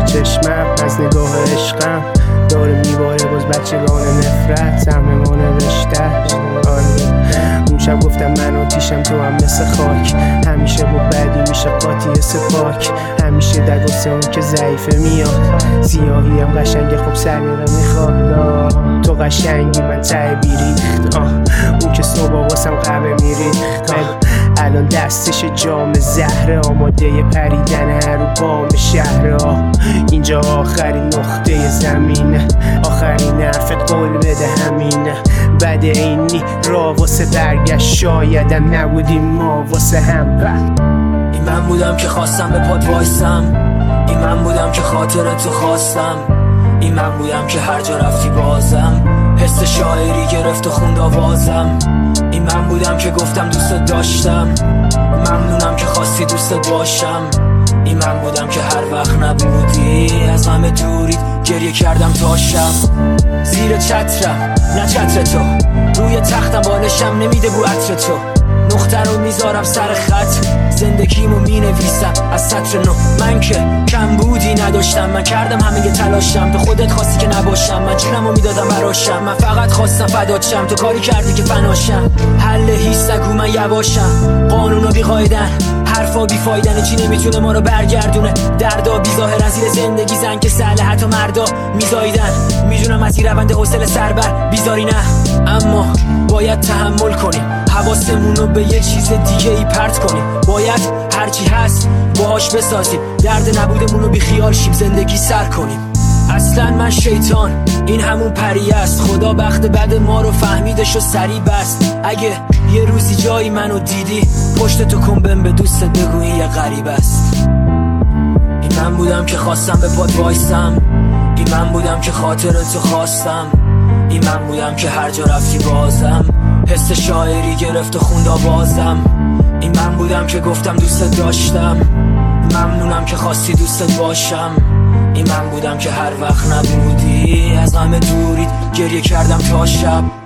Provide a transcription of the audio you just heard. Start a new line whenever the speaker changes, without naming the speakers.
چشمم از نگاه عشقم داره میباره باز بچگان نفرت همه نوشتش. اون شب گفتم من آتیشم تو هم مثل خاک، همیشه با بدی میشه قاطی سپاک، همیشه دد واسه اون که ضعیفه میاد، سیاهی هم قشنگه خب سلیقه میخواد، تو قشنگی من ته بیریخت، اون که صبح واسم قهوه میریخت، الان دستش جام زهره آماده پریدن رو بام شهرها، اینجا آخرین نقطه زمینه، آخرین حرفت قول بده همینه، بعد اینی را واسه برگشت شایدم نبودیم ما واسه هم.
این من بودم که خواستم به پات وایسم، این من بودم که خاطرتو خواستم، این من بودم که هر جا رفتی بازم حس شاعری گرفت و خوند آوازم، این من بودم که گفتم دوست داشتم، ممنونم که خواستی دوست باشم، این من بودم که هر وقت نبودی از همه دورید گریه کردم تا شب، زیر چترم نه چتر تو، روی تختم بالشم نمیده بو عطر تو، نقطه رو میذارم سر خط، زندگیمو مینویسم از سطر نو، من که کم بودی نداشتم، من کردم همه تلاشم، تو خودت خواستی که نباشم، من جونمو میدادم براشم، من فقط خواستم فدات شم، تو کاری کردی که فناشم، حل هیچ نگو من یواشم، قانونا بی قاعدن حرفا بی فایدن، چی نمیتونه ما رو برگردونه، دردا بی ظاهرن زیر زندگی زن که سهله حتی مردا میزایدن، میدونم از این روند حوصله سربر بیزاری نه، اما باید تحمل کنیم، حواسمونو به یه چیز دیگه ای پرت کنیم، باید هرچی هست باهاش بسازیم، درد نبودمونو بی خیال شیم زندگی سر کنیم. اصلا من شیطان این همون پری است، خدا بخت بد ما رو فهمیدش و سری بست، اگه یه روزی جایی منو دیدی پشت تو کن بهم به دوستت بگو این یه غریب است. این من بودم که خواستم به پات وایسم، این من بودم که خاطرتو خواستم، این من بودم که هر جا رفتی بازم حس شاعری گرفت و خوند آوازم، این من بودم که گفتم دوست داشتم، ممنونم که خواستی دوست باشم، این من بودم که هر وقت نبودی از همه دورید گریه کردم تا شب.